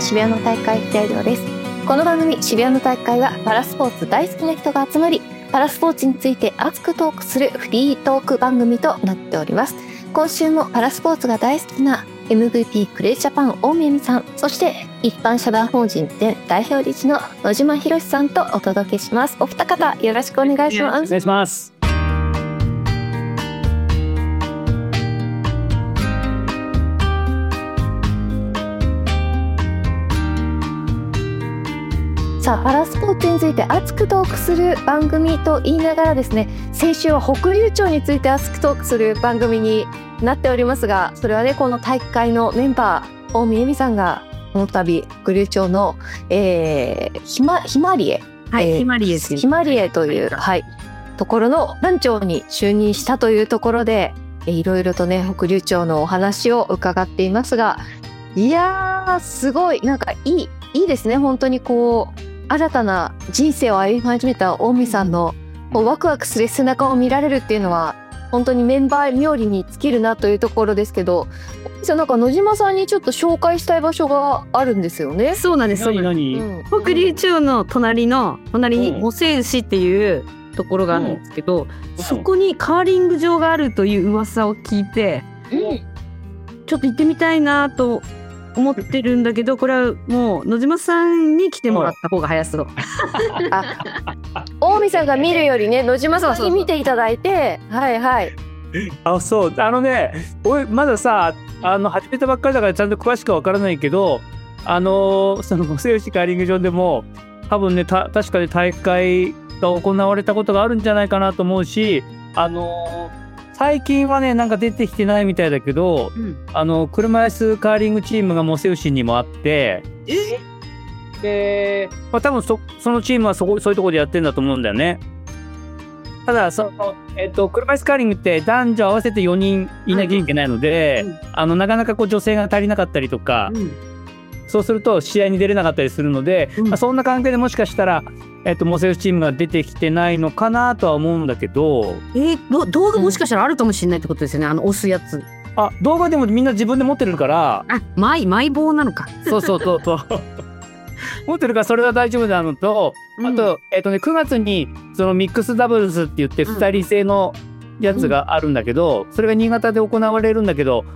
渋谷の大会材料です。この番組渋谷の大会はパラスポーツ大好きな人が集まり、パラスポーツについて熱くトークするフリートーク番組となっております。今週もパラスポーツが大好きな MVP クレイジャパン大宮美さん、そして一般社団法人で代表理事の野島博さんとお届けします。お二方よろしくお願いします。 お願いします。 さあ、パラスポーツについて熱くトークする番組と言いながらですね、先週は北竜町について熱くトークする番組になっておりますが、それはね、この大会のメンバー大宮美さんがこの度北竜町の、ひまりえ、 ひまりえです。 ひまりえという、ところの団長に就任したというところで、いろいろとね北竜町のお話を伺っていますが、いやーすごいなんかいいですね。本当にこう新たな人生を歩み始めた大見さんのワクワクする背中を見られるっていうのは本当にメンバー冥利に尽きるなというところですけど、なんか野島さんにちょっと紹介したい場所があるんですよね。 そうなんです。 何、 北竜町の隣に茂勢牛っていうところがあるんですけど、そこにカーリング場があるという噂を聞いて、ちょっと行ってみたいなと思ってるんだけど、これはもう野島さんに来てもらった方が早そう。 大見さんが見るよりね、野島さんに見ていただいて、 そう、俺まださ始めたばっかりだからちゃんと詳しくは分からないけど、その茂勢牛カーリング場でも多分ね確かに大会が行われたことがあるんじゃないかなと思うし、最近はねなんか出てきてないみたいだけど、車椅子カーリングチームが茂勢牛にもあって、で、多分そのチームはそういうところでやってるんだと思うんだよね。ただ車椅子カーリングって男女合わせて4人いなきゃいけないので、なかなかこう女性が足りなかったりとか、そうすると試合に出れなかったりするので、そんな関係でもしかしたら茂勢牛チームが出てきてないのかなとは思うんだけど、 動画もしかしたらあるかもしれないってことですよね。押すやつ。 動画でもみんな自分で持ってるから、 マイ棒なのか。 そう持ってるからそれは大丈夫なのと、あと9月にそのミックスダブルスって言って2人制のやつがあるんだけど、それが新潟で行われるんだけど、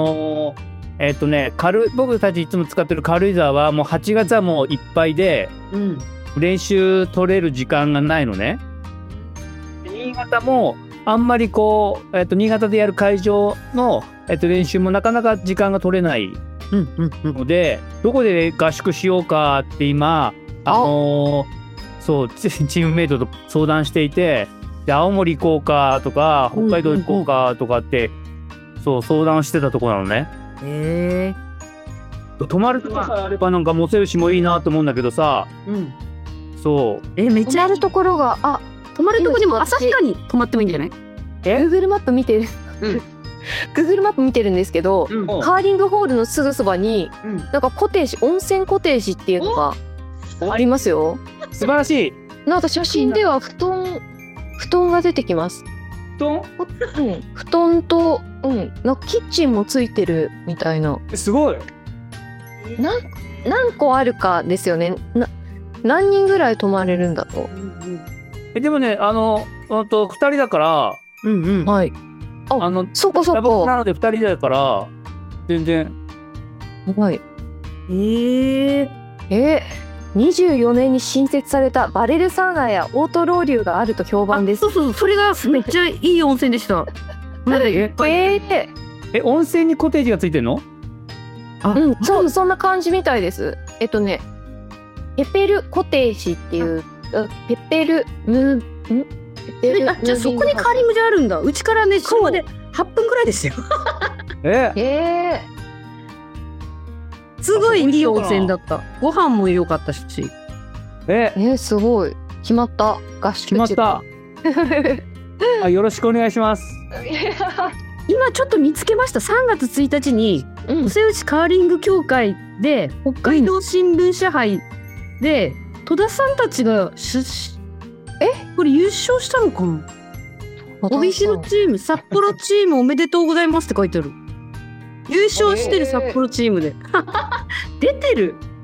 僕たちいつも使ってる軽井沢はもう8月はもういっぱいで、練習取れる時間がないのね。新潟もあんまりこう、新潟でやる会場の、練習もなかなか時間が取れないので、どこで合宿しようかって今そうチームメイトと相談していて、で青森行こうかとか北海道行こうかとかって、そう相談してたところなのね。泊まるとこさえあればなんか茂勢牛もいいなと思うんだけどさ、そうめっちゃあるところが泊まるとこでも旭川に泊まってもいいんじゃない ？Google マップ見てる、Google マップ見てるんですけど、カーリングホールのすぐそばに、なんか温泉コテージっていうのがありますよ。 素晴らしい。 なんか写真では布団が出てきます。布団と、なんかキッチンもついてるみたいな。 すごい。 何個あるかですよね。何人ぐらい泊まれるんだと。 でもね2人だから、 そこなので2人だから全然。 24年に新設されたバレルサウナやオートロウリュがあると評判です。 それがめっちゃいい温泉でした。 温泉にコテージがついてるの？ そんな感じみたいです。ペペルコテージっていうペペルじゃあそこにカーリング場あるんだ。うちからね車で8分くらいですよ。すごいいい温泉だった。ご飯も良かったし。 すごい。決まった。合宿決まった。よろしくお願いします。 今ちょっと見つけました。3月1日に茂勢牛カーリング協会で北海道新聞社杯で戸田さんたちがこれ優勝したのかな。帯広チーム、札幌チームおめでとうございますって書いてある。優勝してる札幌チームで出てる。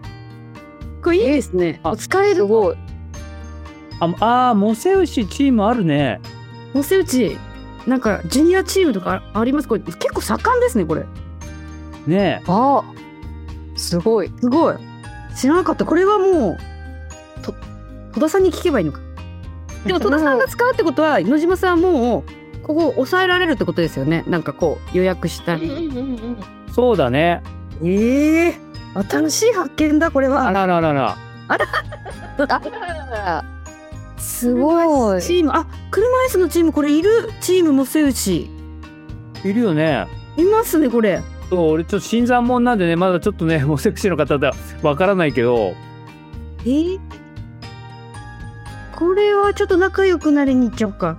これいいですね。 あ使える。 すごい。 モセウシチームあるね。 モセウチ、なんかジュニアチームとかあります。これ結構盛んですね、これ。 ねあ、すごい。 すごい。知らなかった。これはもう、戸田さんに聞けばいいのか。でも戸田さんが使うってことは、野島さんはもう、ここ抑えられるってことですよね。なんかこう、予約したり。 そうだね。 新しい発見だ、これは。 あらららら。 すごい。 チーム、車椅子のチーム、これいる。チームモセウチ。 いるよね。 いますね、これ。 そう、俺ちょっと新参者なんでね、まだちょっとね、モセウシの方だわからないけど。 これはちょっと仲良くなりに行っちゃおうか。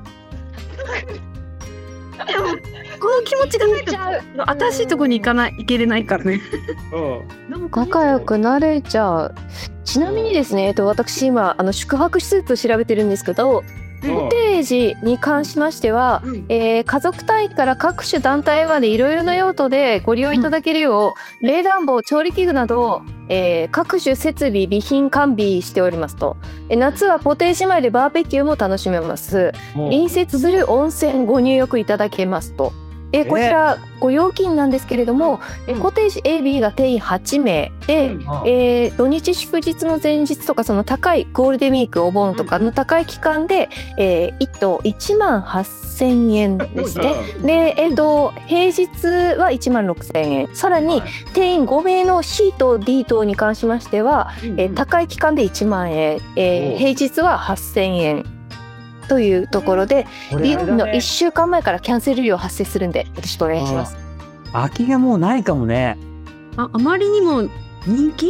この気持ちがないと新しいとこに行けれないからね。 仲良くなれちゃう。ちなみにですね、私今宿泊施設を調べてるんですけど、コテージに関しましては、家族単位から各種団体までいろいろな用途でご利用いただけるよう、冷暖房、調理器具など、各種設備備品完備しておりますと。夏はコテージ内でバーベキューも楽しめます。隣接する温泉ご入浴いただけますと。こちらご料金なんですけれども、コテージ A、B が定員8名で、土日祝日の前日とかその高いゴールデンウィークお盆とかの高い期間で、1棟1万8000円ですね。で、平日は1万6000円。さらに定員5名の C と D 棟に関しましては、高い期間で1万円、平日は8000円。というところで、利用日の1週間前からキャンセル料発生するんで、よろしくお願いします。 空きがもうないかもね。 あまりにも人気？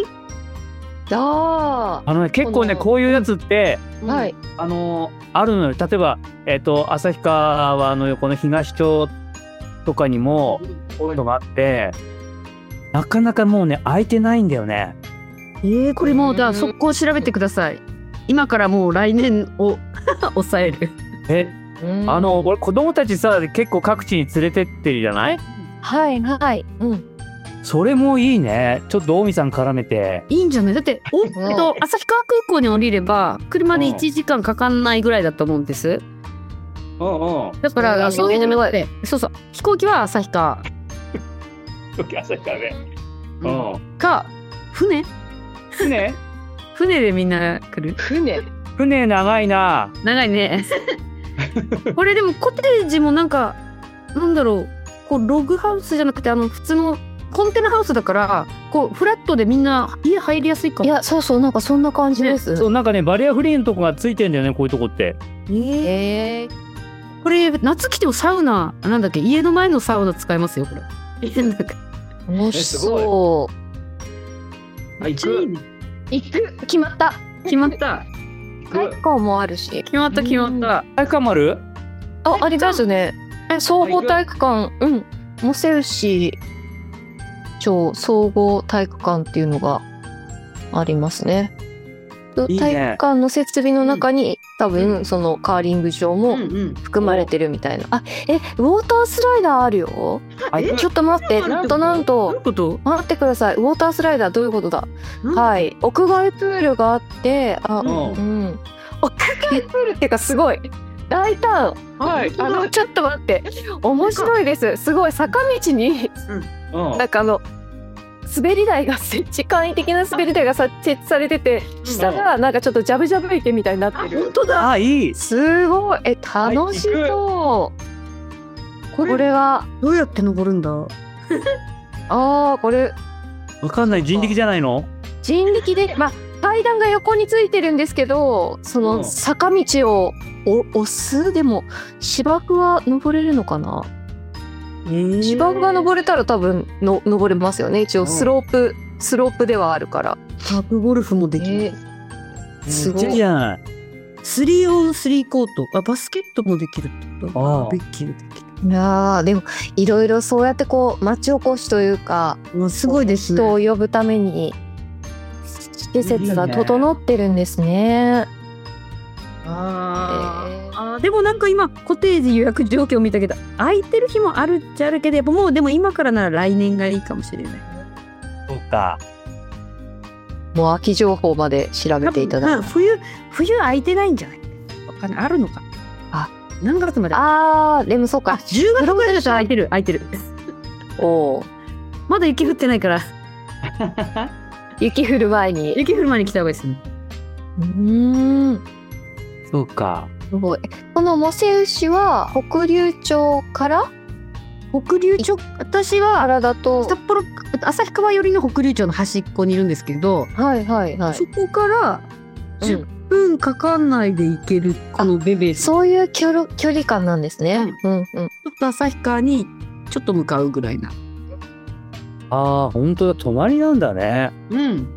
結構ね、こういうやつって、 はい、 あるのよ。例えば、旭川の横の東町とかにもこういうのがあって、なかなかもうね、空いてないんだよね。 これもう速攻調べてください。今からもう来年を抑える。 俺子供たちさ、結構各地に連れてってるじゃない？ はいはい。 それもいいね。ちょっと近江さん絡めて。 いいんじゃない？だって旭川空港に降りれば車で1時間かかんないぐらいだと思うんです。だからそういうので、そう飛行機は旭川。 旭川ね。 か船でみんな来る。 船長いな。 長いね。これでもコテージもなんかなんだろう、こうログハウスじゃなくて普通のコンテナハウスだから、こうフラットでみんな家入りやすいかも。 いや、そうなんかそんな感じです。 そう、なんかね、バリアフリーのとこがついてんだよね、こういうとこって。 これ夏来てもサウナ、なんだっけ、家の前のサウナ使えますよこれ。 面白そう。 行く。 決まった。体育館もあるし。 決まった。 体育館もある？ ありますね。総合体育館、モセウシ町総合体育館っていうのがありますね。体育館の設備の中に多分そのカーリング場も含まれてるみたいな。ウォータースライダーあるよ。ちょっと待って、なんと待ってください。ウォータースライダーどういうことだ？はい、屋外プールがあって、屋外プールっていうかすごい大胆。ちょっと待って、面白いです。すごい坂道になんか滑り台が簡易的な滑り台が設置されてて、下がなんかちょっとジャブジャブ池みたいになってる。 本当だ。 いい。 すごい。楽しそう。これはどうやって登るんだ？ これわかんない。人力じゃないの？ 人力で、階段が横についてるんですけど、その坂道を押す。でも芝生は登れるのかな？芝生が登れたら多分登れますよね。一応スロープではあるから。 タープゴルフもできる。 すごいじゃない。 3on3 コート。バスケットもできるってこと？できる。 いやでもいろいろそうやってこう町おこしというか、 すごいですね。 人を呼ぶために施設が整ってるんですね。 でもなんか今コテージ予約状況見たけど、空いてる日もあるっちゃあるけど、もうでも今からなら来年がいいかもしれない。 そうか。 もう秋情報まで調べていただいて。 冬空いてないんじゃない？わかんない。あるのか。 あ、 何月まで？ でもそうか。 10月ぐらいだったら空いてる。 おー、 まだ雪降ってないから、 雪降る前に。 雪降る前に来た方がいいですね。 そうか。 すごい。このモセウシは北竜町から北竜町、私は原だと。 札幌旭川寄りの北竜町の端っこにいるんですけど、 はいはいはい。 そこからうん 10分かかんないで行けるこのベベース。ちょそういう距離感なんですね。うんうん。 っと旭川にちょっと向かうぐらいな。 ああ、本当だ、泊まりなんだね。 うん。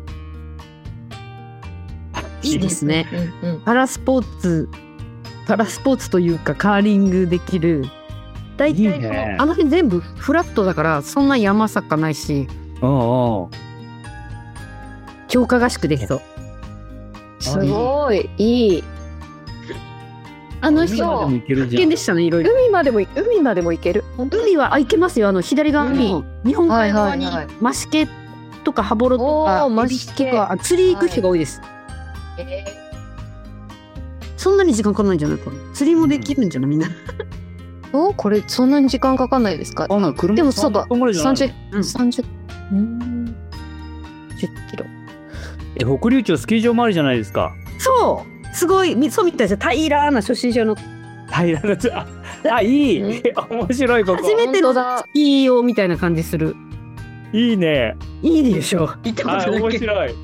いいですね。 うんうん。 パラスポーツというかカーリングできる。大体いいねあの辺全部フラットだからそんな山坂ないし、 うんうん。 強化合宿できそう。 すごいいい。 人海までも行けるじゃん。 危険でしたね、いろいろ。 海までも行ける。 海は行けますよ。左側の日本海側にはいはいはいマシケとかハボロとかおーエビとか釣り行く人が多いです。 えそんなに時間かかんないんじゃないかな。釣りもできるんじゃないみんな。 これそんなに時間かかんないですか？ あ、なんか車でもそうだ、 30分ぐらいじゃないの？ 30 10キロ。 北竜町スキー場もあるじゃないですか。 そうすごいそうみたいですよ。平らな初心者の平らなあ、いい。面白いここ。 初めての本当だスキー用みたいな感じする。 いいね。 いいでしょ。行ったあ、面白い。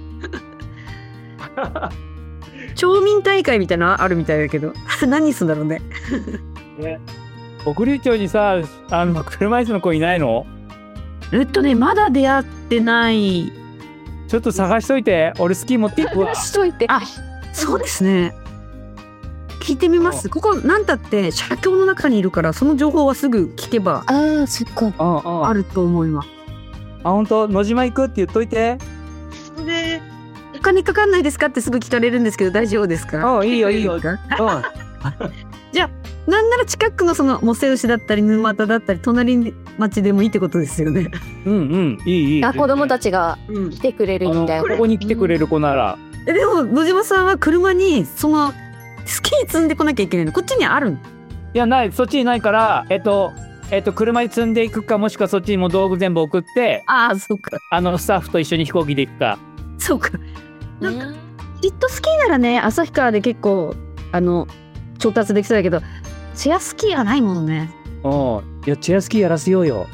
町民大会みたいなのあるみたいだけど何すんだろうね。 ね、北竜町にさ、車椅子の子いないの？ まだ出会ってない。 ちょっと探しといて。俺スキー持っていくわ。 しといて。 あ、そうですね。聞いてみます。ここなんたって社協の中にいるからその情報はすぐ聞けばそっか。 うんうん。 あると思います。 本当、野島行くって言っといて。 で、お金かかんないですかってすぐ聞かれるんですけど大丈夫ですか？ いいよいいよ。 なんなら近くのそのモセウシだったり沼田だったり隣町でもいいってことですよね。 うん、いい。 子供たちがうん。 来てくれるみたいな。 ここに来てくれる子なら。 でも野島さんは車にそのスキー積んでこなきゃいけないの。こっちにあるん。 いや、ない、そっちにないから、車に積んでいくか、もしくはそっちにも道具全部送って、 ああ、そうか。 スタッフと一緒に飛行機で行くか。 そうか。なんかジットスキーならね、旭川で結構調達できそうだけど、チェアスキーはないもんね。 いや、チェアスキーやらせようよ。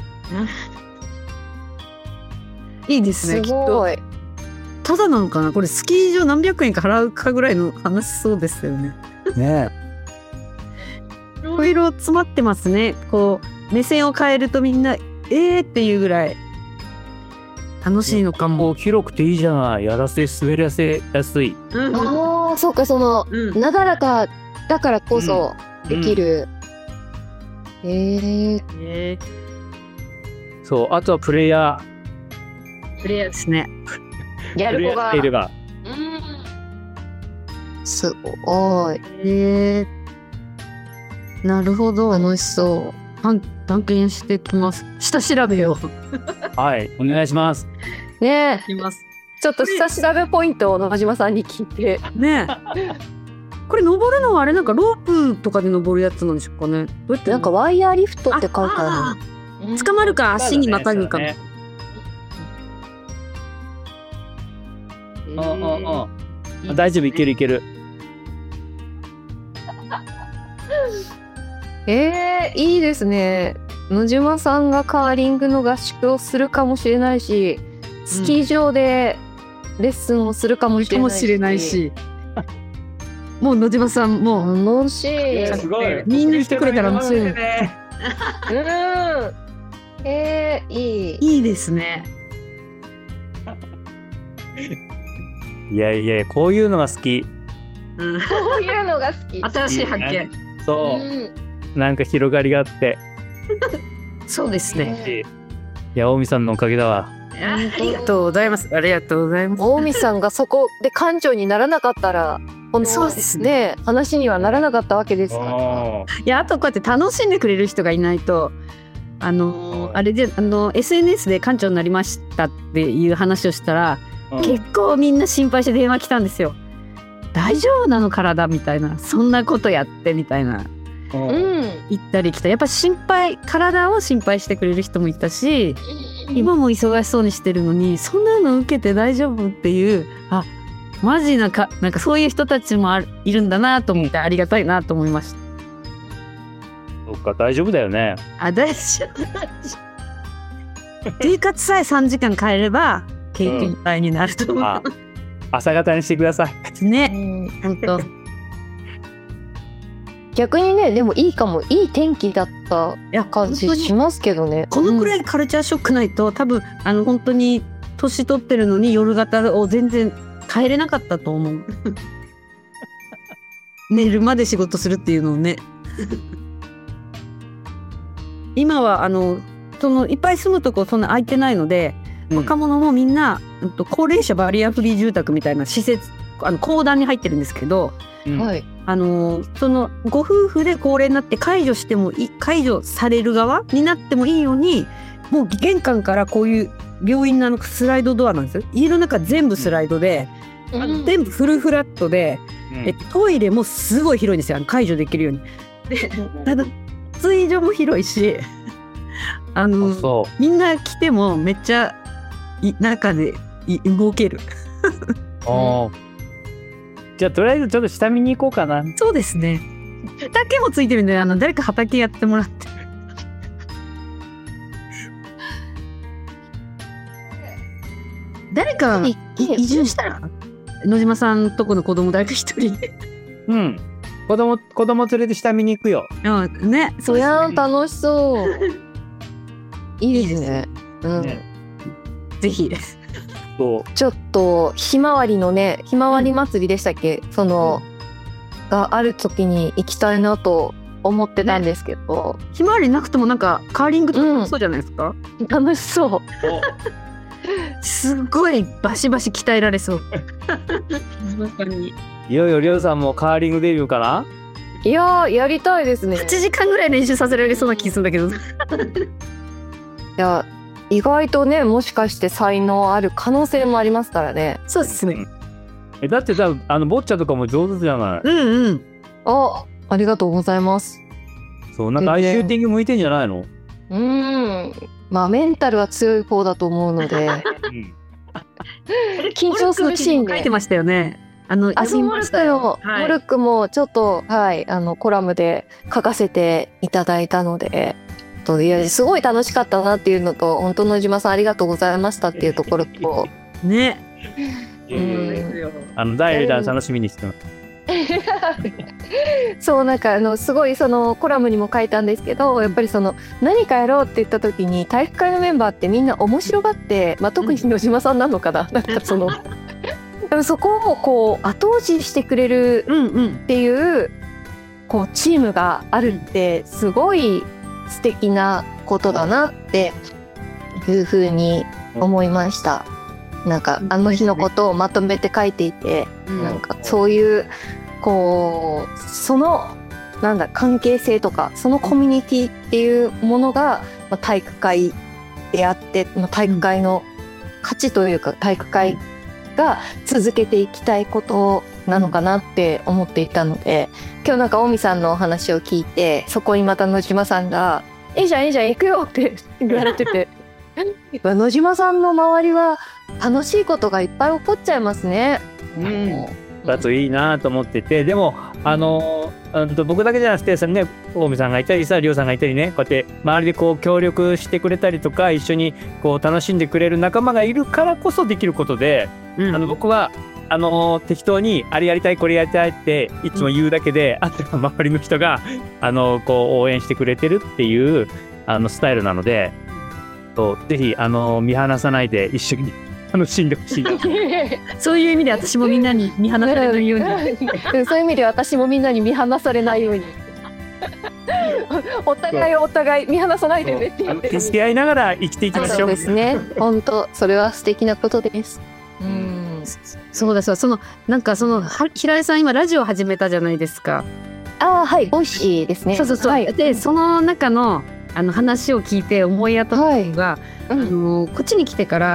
いいですね。 すごい。 ただなのかな、これスキー場何百円か払うかぐらいの話そうですよね。 ねいろいろ詰まってますね。こう目線を変えるとみんなっていうぐらい楽しいのかも。 もう広くていいじゃない。滑らせやすい。 そうか、そのなだらかだからこそできる。 そう、あとはプレイヤプレイヤーですね。 やる子がーいれば。 すごいなるほど。 楽しそう探検してきます。下調べをはい、お願いします。 ね。 します。 ちょっと下調べポイントを野島さんに聞いて。 ねこれ登るのはあれなんかロープとかで登るやつなんでしょうかね。どうやってなんかワイヤーリフトって書いてある。 捕まるか足にまたぐか。 ね。大丈夫、いけるいける。 いいですね。野島さんがカーリングの合宿をするかもしれないし、スキー場でレッスンをするかもしれないし。 もう野島さんもう楽しい。 すごい。 みんな来てくれたら面白い。いいですね。 いや、こういうのが好き。 こういうのが好き。 新しい発見。 そう。なんか広がりがあって。 そうですね。 いや、近江さんのおかげだわ。 ありがとうございます。ありがとうございます。 近江さんがそこで館長にならなかったら、 そうですね。 話にはならなかったわけですから。 いや、あとこうやって楽しんでくれる人がいないと、あれでSNS で館長になりましたっていう話をしたら、 結構みんな心配して電話来たんですよ。大丈夫なの体みたいな、そんなことやってみたいな行ったり来た。やっぱ体を心配してくれる人もいたし、今も忙しそうにしてるのにそんなの受けて大丈夫っていう、マジなんかそういう人たちもいるんだなと思ってありがたいなと思いました。 そっか、大丈夫だよね。 大丈夫生活さえ3時間変えれば経験体になると思う、 朝方にしてくださいね。本当逆にね、でもいいかも。いい天気だった感じしますけどね。 このくらいカルチャーショックないと、多分本当に年取ってるのに夜型を全然帰れなかったと思う寝るまで仕事するっていうのをね今はいっぱい住むとこそんな空いてないので、若者もみんな高齢者バリアフリー住宅みたいな施設公団に入ってるんですけど、 はい、 そのご夫婦で高齢になって解除される側になってもいいように、もう玄関からこういう病院のスライドドアなんですよ。家の中全部スライドで、全部フルフラットで、トイレもすごい広いんですよ、解除できるように。でただ水上も広いしみんな来てもめっちゃ中で動けるじゃあとりあえずちょっと下見に行こうかな。 そうですね。畑もついてるんで誰か畑やってもらって誰か移住したら野島さんとこの子供誰か一人子供連れて下見に行くよ。 ね。 そりゃ楽しそういいですね。 ぜひちょっとひまわり祭りでしたっけ、がある時に行きたいなと思ってたんですけど、 ひまわりなくてもカーリングとかそうじゃないですか、 楽しそうすごいバシバシ鍛えられそういよいよりょうさんもカーリングデビューかな。 いややりたいですね。 8時間ぐらい練習させられそうな気するんだけどいや意外とね、もしかして才能ある可能性もありますからね。 そうですね。 だってボッチャとかも上手じゃない。 ありがとうございます。 そうなんかシューティング向いてんじゃないの。 まあメンタルは強い方だと思うので緊張するシーンで書いてましたよね。 そうモルックの、モルックもちょっとコラムで書かせていただいたので、いやすごい楽しかったなっていうのと、本当野島さんありがとうございましたっていうところとね、 第2弾楽しみにしてますそうすごいコラムにも書いたんですけど、やっぱり何かやろうって言った時に体育会のメンバーってみんな面白がって、特に野島さんなのかな、そこをこう後押ししてくれるっていう、こうチームがあるってすごい素敵なことだなっていうふうに思いました。あの日のことをまとめて書いていて、そういうこう関係性とかそのコミュニティっていうものが、体育会であって、体育会の価値というか体育会が続けていきたいことなのかなって思っていたので、今日近江さんのお話を聞いて、そこにまた野島さんが「いいじゃん行くよ」って言われてて野島さんの周りは楽しいことがいっぱい起こっちゃいますね。 だといいなと思ってて、でも僕だけじゃなくて近江さんがいたりりょうさんがいたりね、こうやって周りでこう協力してくれたりとか、一緒にこう楽しんでくれる仲間がいるからこそできることで、僕は適当にあれやりたいこれやりたいっていつも言うだけで、あとは周りの人がこう応援してくれてるっていうスタイルなので、ぜひ見放さないで一緒に楽しんでほしいそういう意味で私もみんなに見放されないようにそういう意味で私もみんなに見放されないようにお互い見放さないでねって言って助け合いながら生きていきましょう。 そうですね、本当それは素敵なことです。 そうだ平井さん今ラジオ始めたじゃないですか。 はい、ボイシーですね。 そう、でその中の話を聞いて思い当たったのが、こっちに来てから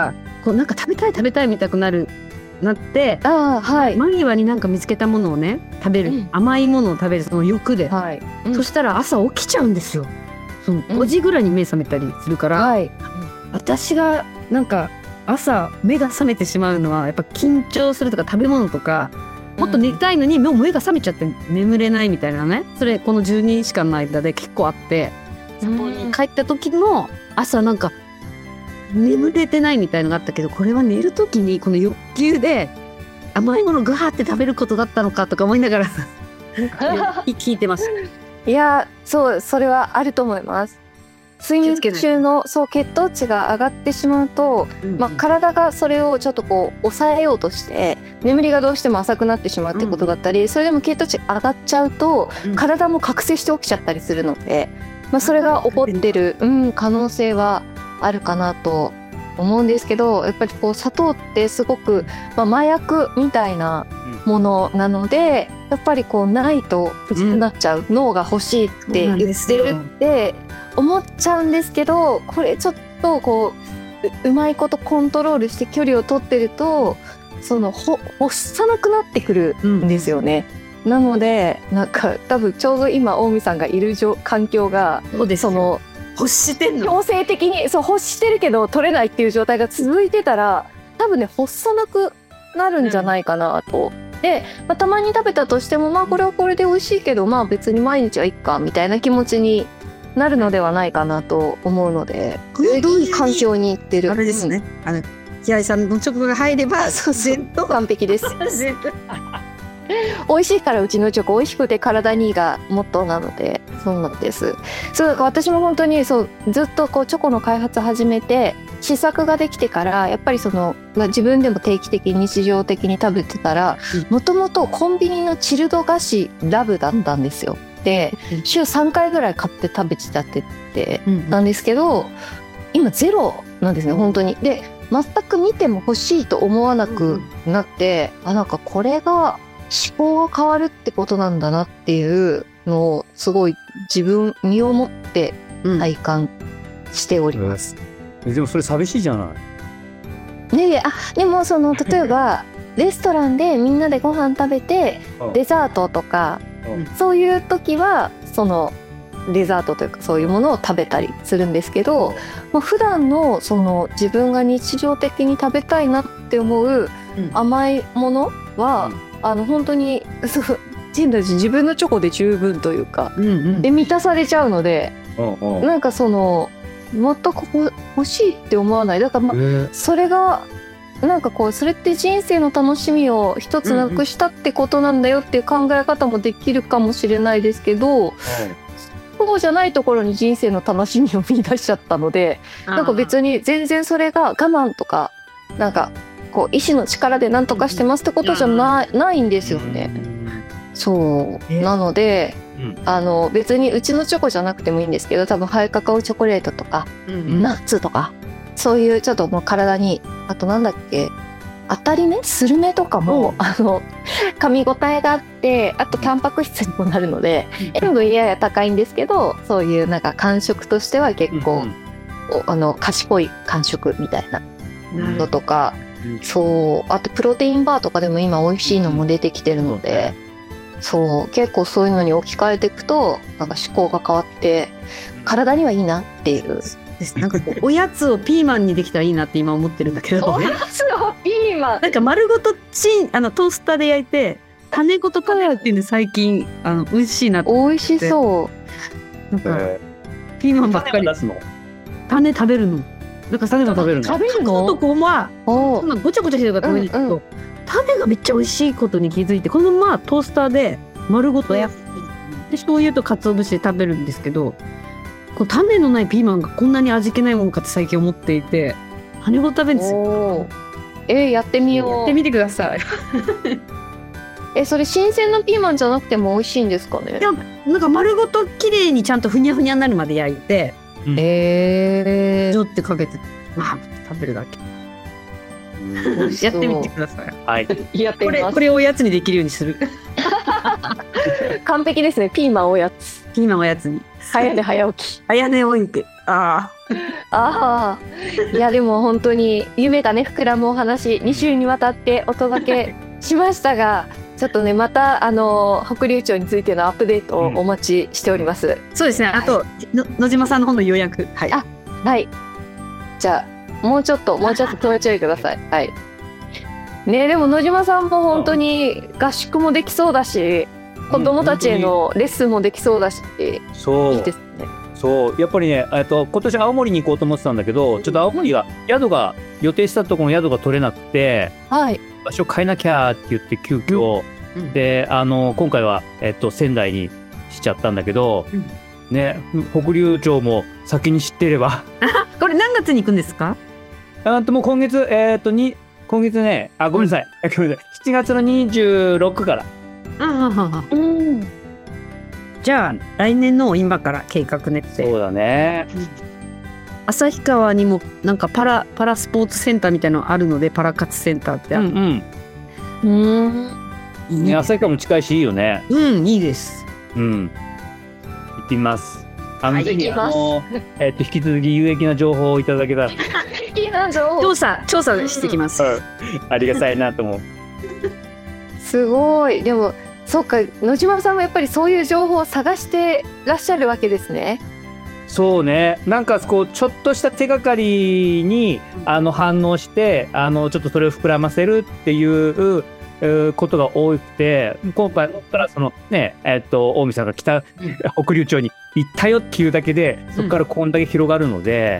こうなんか食べたいみたくなってああ、はい。 間際になんか見つけたものをね食べる、甘いものを食べるその欲で、 はい。 そしたら朝起きちゃうんですよ。その5時ぐらいに目覚めたりするから、 はい。 私がなんか朝目が覚めてしまうのはやっぱ緊張するとか食べ物とか、もっと寝たいのにもう目が覚めちゃって眠れないみたいなね、それこの12日間の間で結構あって、そこに帰った時の朝なんか眠れてないみたいのがあったけど、これは寝る時にこの欲求で甘いものガーって食べることだったのかとか思いながら聞いてます。 いや、そう、それはあると思います。睡眠中のそう血糖値が上がってしまうと、体がそれをちょっとこう抑えようとして眠りがどうしても浅くなってしまうってことだったり、それでも血糖値上がっちゃうと、体も覚醒して起きちゃったりするので、それが起こってる、可能性はあるかなと思うんですけど、やっぱりこう砂糖ってすごく、麻薬みたいなものなので、やっぱりこうないと欲しくなっちゃう、脳が欲しいって言ってるって思っちゃうんですけど、これちょっとこううまいことコントロールして距離を取ってると、その欲さなくなってくるんですよね。なのでなんか多分ちょうど今近江さんがいる環境がその欲してんの強制的にそう欲してるけど取れないっていう状態が続いてたら、多分ね欲さなくなるんじゃないかなと。で、たまに食べたとしてもこれはこれで美味しいけど別に毎日はいっかみたいな気持ちになるのではないかなと思うので、いい環境に行ってる。 あれですね。平井さんのチョコが入れば完璧です。美味しいからうちのチョコ美味しくて体にいいがモットーなので、そうなんです。そう私も本当にずっとこうチョコの開発始めて試作ができてから、やっぱり自分でも定期的に日常的に食べてたら、もともとコンビニのチルド菓子ラブだったんですよ。で週3回ぐらい買って食べちゃっててなんですけど、今ゼロなんですね本当に。で全く見ても欲しいと思わなくなって、なんかこれが思考が変わるってことなんだなっていうのをすごい身をもって体感しております。 でもそれ寂しいじゃない。 でも例えばレストランでみんなでご飯食べてデザートとか、そういう時はデザートというかそういうものを食べたりするんですけど、普段の自分が日常的に食べたいなって思う甘いものは、本当に自分のチョコで十分というか、で満たされちゃうので、なんか全く欲しいって思わない。だからそれがなんかこうそれって人生の楽しみを一つなくしたってことなんだよっていう考え方もできるかもしれないですけど、そうじゃないところに人生の楽しみを見出しちゃったので、なんか別に全然それが我慢とかなんかこう意志の力で何とかしてますってことじゃないんですよね。そうなので、別にうちのチョコじゃなくてもいいんですけど、多分ハイカカオチョコレートとか、ナッツとかそういうちょっともう体に、あとなんだっけ、当たり目スルメとかも、噛み応えがあって、あとタンパク質にもなるので、塩分やや高いんですけど、そういうなんか感触としては結構、賢い感触みたいなのとか、あとプロテインバーとかでも今美味しいのも出てきてるので、結構そういうのに置き換えていくとなんか思考が変わって体にはいいなっていう。 なんかおやつをピーマンにできたらいいなって今思ってるんだけど、 おやつをピーマンなんか丸ごとトースターで焼いて種ごと食べるっていうの最近美味しいなって。 美味しそう。 なんかピーマンばっかり種食べるの。なんか種も食べるの。 食べるの？ とこはそんなごちゃごちゃしてるから食べるけど、種がめっちゃ美味しいことに気づいて、このままトースターで丸ごと焼くで醤油と鰹節で食べるんですけど、こう種のないピーマンがこんなに味気ないものかって最近思っていて、種ごと食べるんですよ。 やってみよう。 やってみてください。 それ新鮮なピーマンじゃなくても美味しいんですかね？ いや、なんか丸ごと綺麗にちゃんとふにゃふにゃになるまで焼いて、ジョってかけて食べるだけ。やってみてください。 はい。 やってみます。 これをおやつにできるようにする。 完璧ですね。ピーマンおやつ。 ピーマンおやつに。 早寝早起き。 早寝早起き。 ああ、いやでも本当に夢がね膨らむお話2週にわたってお届けしましたが、ちょっとねまた北竜町についてのアップデートをお待ちしております。 そうですね。あと、野島さんの本の予約。はい。 はい。じゃあもうちょっともうちょいください。はい。ね、でも野島さんも本当に合宿もできそうだし、子供たちへのレッスンもできそうだし、 そういいですね。 そうやっぱりね、今年青森に行こうと思ってたんだけど、ちょっと青森が宿が予定したところの宿が取れなくて、 はい。 場所変えなきゃって言って急遽、で今回は仙台にしちゃったんだけど、ね、北竜町も先に知っていればこれ何月に行くんですか？ もう今月今月ね、ごめんなさい、7月の26から。 じゃあ来年の今から計画練って。 そうだね。 旭川にもなんかパラスポーツセンターみたいなのあるので、パラ活センターってある。 ね、旭川も近いしいいよね。 いいです。 行ってみます。ぜひ引き続き有益な情報をいただけたら調査してきます。 ありがたいなと思う。 すごい。でもそうか、野島さんもやっぱりそういう情報を探してらっしゃるわけですね。 そうね、なんかこうちょっとした手がかりに反応してちょっとそれを膨らませるっていうことが多くて、今回だったらそのね近江さんが北竜町に行ったよっていうだけでそこからこんだけ広がるので、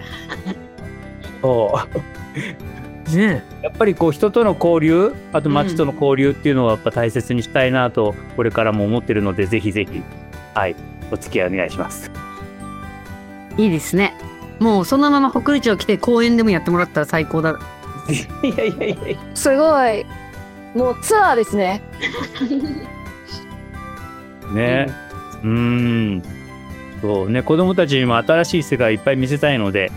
そうね、やっぱりこう人との交流、あと町との交流っていうのはやっぱ大切にしたいなとこれからも思ってるので、ぜひぜひお付き合いお願いします。 いいですね。もうそのまま北竜町来て公園でもやってもらったら最高だ。 いやすごい、もうツアーですね。 ね、そうね、子供たちにも新しい世界いっぱい見せたいので、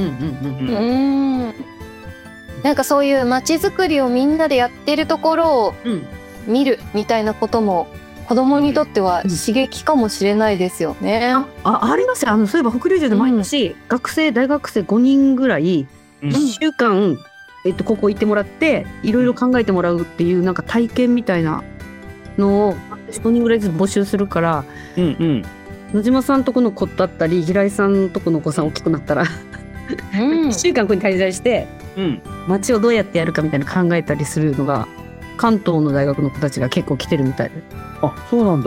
なんかそういう街づくりをみんなでやってるところを見るみたいなことも子供にとっては刺激かもしれないですよね。 ありますよ。そういえば北竜町で毎日大学生5人ぐらい1週間ここ行ってもらっていろいろ考えてもらうっていうなんか体験みたいなのを1人ぐらいずつ募集するから、野島さんとこの子だったり平井さんとこのお子さん大きくなったら1週間ここに滞在して街をどうやってやるかみたいな考えたりするのが関東の大学の子たちが結構来てるみたいで。 あ、そうなんだ。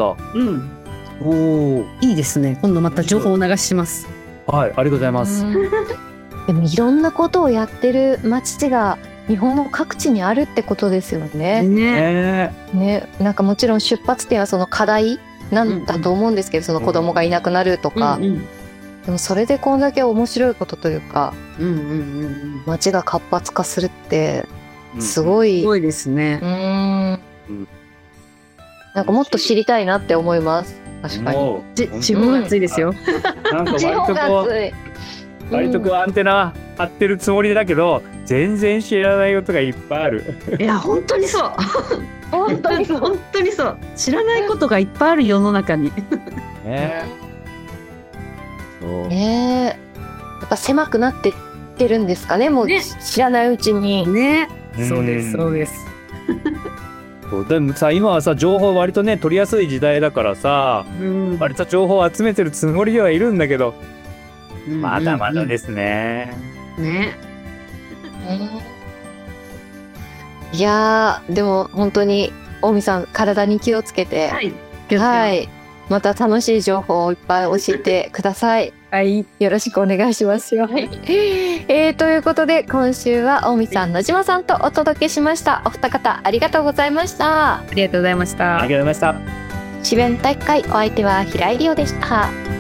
いいですね。今度また情報を流します。 はい、ありがとうございます。 でもいろんなことをやってる街が日本の各地にあるってことですよね。ね、なんかもちろん出発点はその課題なんだと思うんですけど、その子供がいなくなるとか、でもそれでこんだけ面白いことというか、街が活発化するってすごいですね。 なんかもっと知りたいなって思います。確かに。 地方が熱いですよ。 なんか割とこうアンテナ張ってるつもりだけど全然知らないことがいっぱいある。 いや本当にそう。本当にそう。知らないことがいっぱいある世の中に。 やっぱ狭くなってってるんですかね。もう知らないうちに。 ね。そうです。 でもさ、今はさ情報割とね取りやすい時代だからさ、割と情報を集めてるつもりではいるんだけど、まだまだですね。 いやでも本当に近江さん体に気をつけて、また楽しい情報をいっぱい教えてください。よろしくお願いしますよ。ということで今週は近江さん、野島さんとお届けしました。お二方ありがとうございました。 ありがとうございました。 智弁体育会お相手は平井理央でした。